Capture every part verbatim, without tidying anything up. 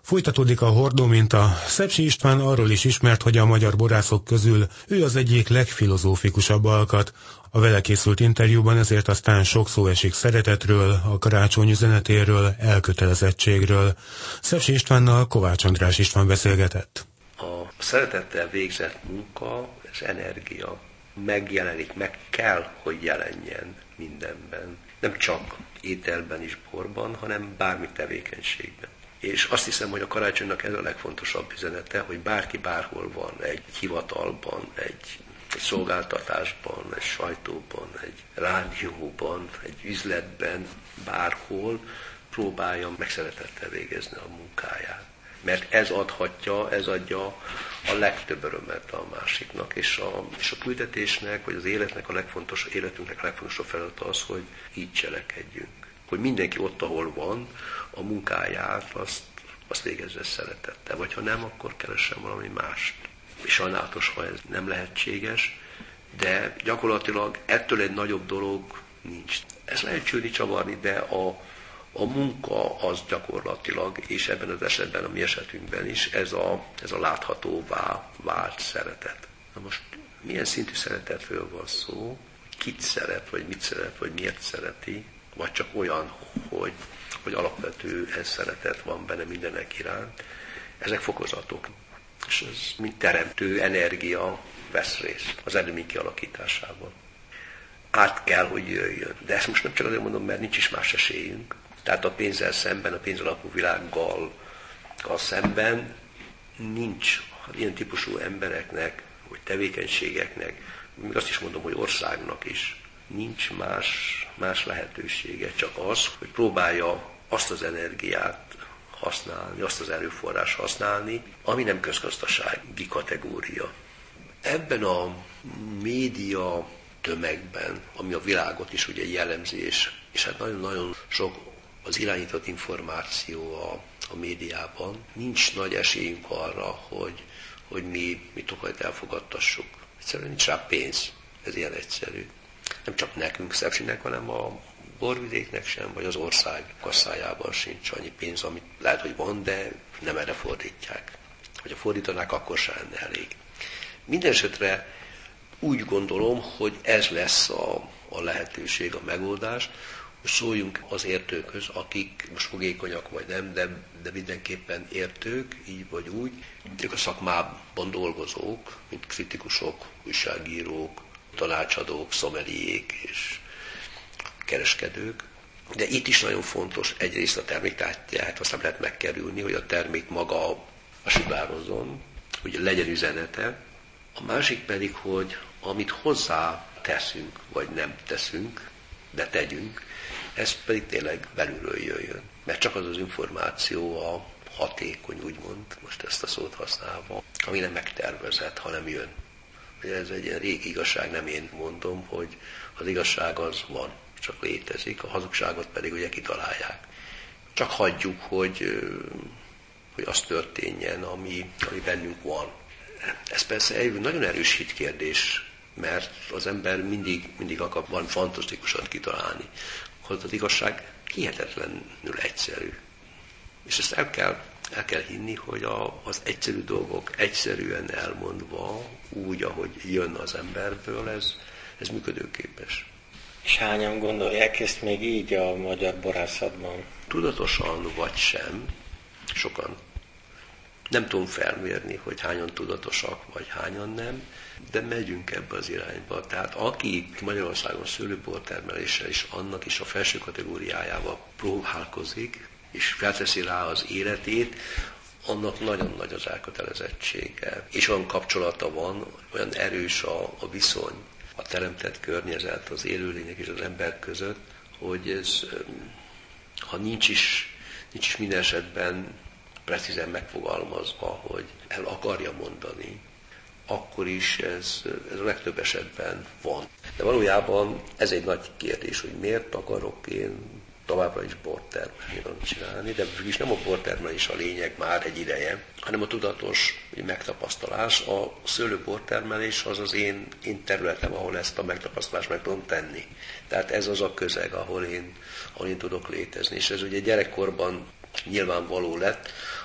Folytatódik a hordóminta. Szepsi István arról is ismert, hogy a magyar borászok közül ő az egyik legfilozófikusabb alkat. A vele készült interjúban ezért aztán sok szó esik szeretetről, a karácsony üzenetéről, elkötelezettségről. Szepsi Istvánnal Kovács András István beszélgetett. A szeretettel végzett munka, ez energia megjelenik, meg kell, hogy jelenjen mindenben. Nem csak ételben és borban, hanem bármi tevékenységben. És azt hiszem, hogy a karácsonynak ez a legfontosabb üzenete, hogy bárki bárhol van, egy hivatalban, egy, egy szolgáltatásban, egy sajtóban, egy rádióban, egy üzletben, bárhol próbálja meg szeretettel végezni a munkáját. Mert ez adhatja, ez adja a legtöbb örömet a másiknak, és a, és a küldetésnek, vagy az életnek a legfontosabb, életünknek a legfontosabb feladata az, hogy így cselekedjünk. Hogy mindenki ott, ahol van, a munkáját azt, azt végezze szeretettel, vagy ha nem, akkor keressen valami mást. És sajnálatos, ha ez nem lehetséges, de gyakorlatilag ettől egy nagyobb dolog nincs. Ez lehet csülni, csavarni, de a, a munka az gyakorlatilag, és ebben az esetben, a mi esetünkben is, ez a, ez a láthatóvá vált szeretet. Na most milyen szintű szeretetről van szó, kit szeret, vagy mit szeret, vagy miért szereti, vagy csak olyan, hogy, hogy alapvető ez szeretet van benne mindenek iránt. Ezek fokozatok. És ez mint teremtő energia vesz részt az eredmény kialakításában. Át kell, hogy jöjjön. De ezt most nem csak azért mondom, mert nincs is más esélyünk. Tehát a pénzzel szemben, a pénz alapú világgal szemben nincs ilyen típusú embereknek, vagy tevékenységeknek, még azt is mondom, hogy országnak is, nincs más, más lehetősége, csak az, hogy próbálja azt az energiát használni, azt az erőforrás használni, ami nem közgazdasági kategória. Ebben a média tömegben, ami a világot is ugye jellemzi, és, és hát nagyon-nagyon sok az irányított információ a, a médiában, nincs nagy esélyünk arra, hogy, hogy mi, mi Tokajt elfogadtassuk. Egyszerűen nincs rá pénz, ez ilyen egyszerű. Nem csak nekünk, Szepsinek, hanem a borvidéknek sem, vagy az ország kasszájában sincs annyi pénz, amit lehet, hogy van, de nem erre fordítják. Hogyha fordítanák, akkor sem lenne elég. Mindenesetre úgy gondolom, hogy ez lesz a, a lehetőség, a megoldás, hogy szóljunk az értőkhöz, akik most fogékonyak vagy nem, de, de mindenképpen értők, így vagy úgy. Ők a szakmában dolgozók, mint kritikusok, újságírók, tanácsadók, szomeliék és kereskedők. De itt is nagyon fontos egyrészt a terméktártyát, azt nem lehet megkerülni, hogy a termék maga a sugározzon, hogy legyen üzenete. A másik pedig, hogy amit hozzá teszünk, vagy nem teszünk, de tegyünk, ez pedig tényleg belülről jöjjön. Mert csak az az információ a hatékony, úgymond, most ezt a szót használva, ami nem megtervezett, hanem jön. Ez egy ilyen régi igazság, nem én mondom, hogy az igazság az van, csak létezik, a hazugságot pedig ugye kitalálják. Csak hagyjuk, hogy, hogy az történjen, ami, ami bennünk van. Ez persze egy nagyon erős hitkérdés, mert az ember mindig, mindig akar van fantasztikusat kitalálni. Hogy az igazság hihetetlenül egyszerű. És ezt el kell, el kell hinni, hogy a, az egyszerű dolgok egyszerűen elmondva, úgy, ahogy jön az emberből, ez, ez működőképes. És hányan gondolják ezt még így a magyar borászatban? Tudatosan vagy sem, sokan. Nem tudom felmérni, hogy hányan tudatosak, vagy hányan nem, de megyünk ebbe az irányba. Tehát aki Magyarországon szőlőbortermeléssel és annak is a felső kategóriájával próbálkozik, és felteszi rá az életét, annak nagyon nagy az elkötelezettsége. És olyan kapcsolata van, olyan erős a, a viszony, a teremtett környezet, az élőlények és az ember között, hogy ez, ha nincs is, nincs is minden esetben precízen megfogalmazva, hogy el akarja mondani, akkor is ez, ez a legtöbb esetben van. De valójában ez egy nagy kérdés, hogy miért akarok én továbbra is bortermelést csinálni, de is nem a bortermelés a lényeg már egy ideje, hanem a tudatos megtapasztalás. A szőlőbortermelés az az én, én területem, ahol ezt a megtapasztalást meg tudom tenni. Tehát ez az a közeg, ahol én, ahol én tudok létezni. És ez ugye gyerekkorban nyilvánvaló lett,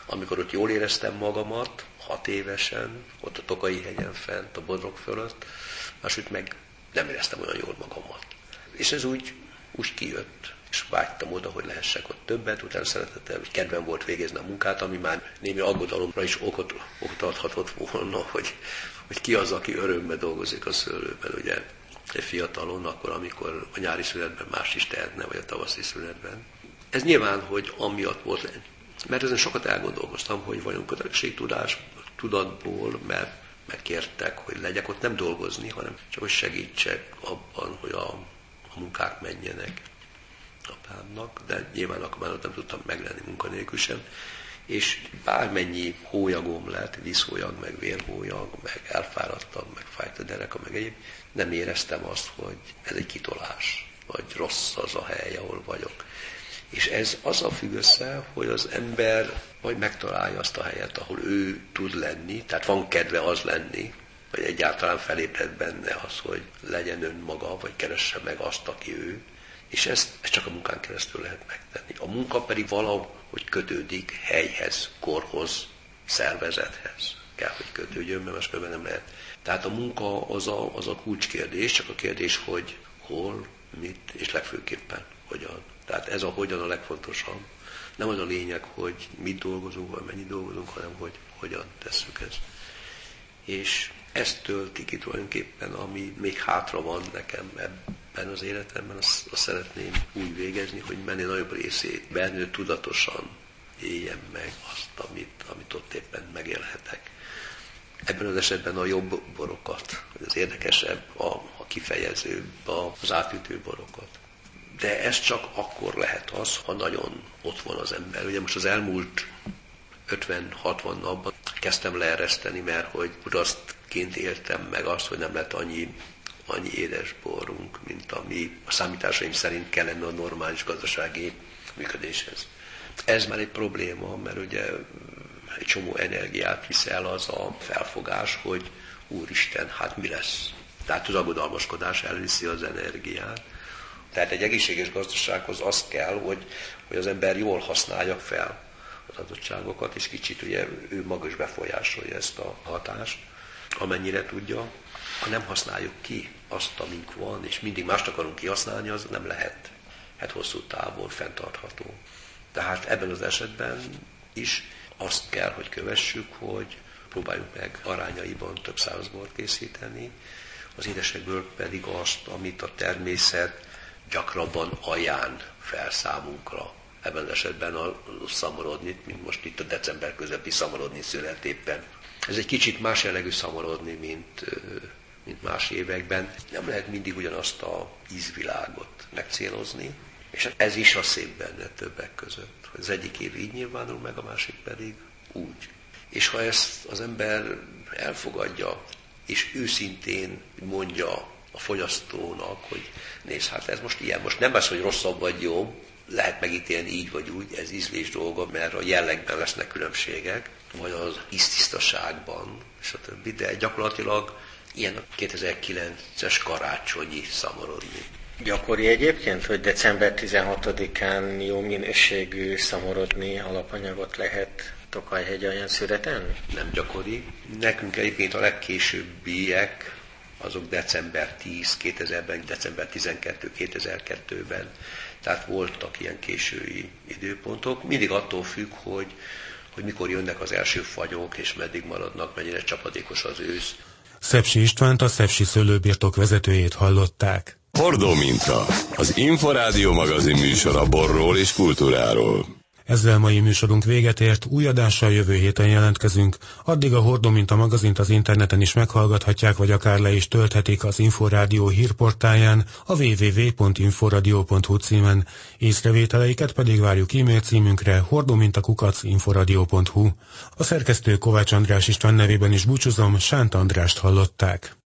Amikor ott jól éreztem magamat, hat évesen, ott a Tokai hegyen fent, a Bodrog fölött, máshogy meg nem éreztem olyan jól magamat. És ez úgy, úgy kijött, és vágytam oda, hogy lehessek ott többet, utána szeretettem, hogy kedvem volt végezni a munkát, ami már némi aggodalomra is okot, okot adhatott volna, hogy, hogy ki az, aki örömmel dolgozik a szőlőben, ugye egy fiatalon, akkor, amikor a nyári szünetben más is tehetne, vagy a tavaszi szünetben. Ez nyilván, hogy amiatt volt, mert ezen sokat elgondolkoztam, hogy vajon kötelességtudás tudatból, mert megkértek, hogy legyek ott nem dolgozni, hanem csak hogy segítsek abban, hogy a, a munkák menjenek apámnak, de nyilván akkor már ott nem tudtam meglenni munkanélkül sem, és bármennyi hólyagom lett, vízhólyag, meg vérhólyag, meg elfáradtam, meg fájt a dereka, meg egyéb, nem éreztem azt, hogy ez egy kitolás, vagy rossz az a hely, ahol vagyok. És ez azzal függ össze, hogy az ember vagy megtalálja azt a helyet, ahol ő tud lenni, tehát van kedve az lenni, vagy egyáltalán felébred benne az, hogy legyen önmaga, vagy keresse meg azt, aki ő, és ezt, ezt csak a munkán keresztül lehet megtenni. A munka pedig valahogy kötődik helyhez, korhoz, szervezethez. Kell, hogy kötődjön, mert máskülönben nem lehet. Tehát a munka az a, az a kulcskérdés, csak a kérdés, hogy hol, mit, és legfőképpen hogyan. Tehát ez a hogyan a legfontosabb. Nem az a lényeg, hogy mit dolgozunk, vagy mennyit dolgozunk, hanem hogy hogyan tesszük ezt. És ezt tölti ki tulajdonképpen, ami még hátra van nekem ebben az életemben, azt, azt szeretném úgy végezni, hogy mennél nagyobb részét bennő tudatosan éljem meg azt, amit, amit ott éppen megélhetek. Ebben az esetben a jobb borokat, az érdekesebb, a, a kifejezőbb, az átütő borokat. De ez csak akkor lehet az, ha nagyon ott van az ember. Ugye most az elmúlt ötven-hatvan napban kezdtem leereszteni, mert hogy udasztként éltem meg azt, hogy nem lett annyi, annyi édes borunk, mint ami a számításaim szerint kellene a normális gazdasági működéshez. Ez már egy probléma, mert ugye egy csomó energiát visz el az a felfogás, hogy úristen, hát mi lesz? Tehát az aggodalmaskodás elviszi az energiát. Tehát egy egészséges gazdasághoz az kell, hogy, hogy az ember jól használja fel az adottságokat, és kicsit ugye ő maga is befolyásolja ezt a hatást, amennyire tudja. Ha nem használjuk ki azt, amink van, és mindig mást akarunk kihasználni, az nem lehet hát hosszú távon fenntartható. Tehát ebben az esetben is azt kell, hogy kövessük, hogy próbáljuk meg arányaiban több száz bort készíteni, az édesekből pedig azt, amit a természet gyakrabban ajánl fel számunkra. Ebben az esetben a szamorodnit, mint most itt a december közepi szamorodni szület éppen. Ez egy kicsit más jellegű szamorodni, mint, mint más években. Nem lehet mindig ugyanazt a ízvilágot megcélozni, és ez is a szép benne többek között. Az egyik év így nyilvánul meg, a másik pedig úgy. És ha ezt az ember elfogadja, és őszintén mondja a fogyasztónak, hogy nézd, hát ez most ilyen, most nem az, hogy rosszabb vagy jobb, lehet megítélni így vagy úgy, ez ízlés dolga, mert a jellegben lesznek különbségek, vagy az íztisztaságban, és a többi, de gyakorlatilag ilyen a kétezer-kilences karácsonyi szamorodni. Gyakori egyébként, hogy december tizenhatodikán jó minőségű szamorodni alapanyagot lehet Tokaj-hegyalján szüreten? Nem gyakori. Nekünk egyébként a legkésőbbiek azok december tíz kétezerben, december tizenkettő kétezer-kettőben, tehát voltak ilyen késői időpontok. Mindig attól függ, hogy, hogy mikor jönnek az első fagyok, és meddig maradnak, mennyire csapadékos az ősz. Szepsi Istvánt, a Szepsi szőlőbirtok vezetőjét hallották. Hordó Minta, az Inforádió magazin műsora borról és kultúráról. Ezzel mai műsorunk véget ért, új adással jövő héten jelentkezünk. Addig a Hordó Minta magazint az interneten is meghallgathatják, vagy akár le is tölthetik az Inforádió hírportáján, a double-u double-u double-u pont inforadio pont hu címen. Észrevételeiket pedig várjuk e-mail címünkre hordóminta kukac inforadio pont hu. A szerkesztő Kovács András István nevében is búcsúzom, Sánt Andrást hallották.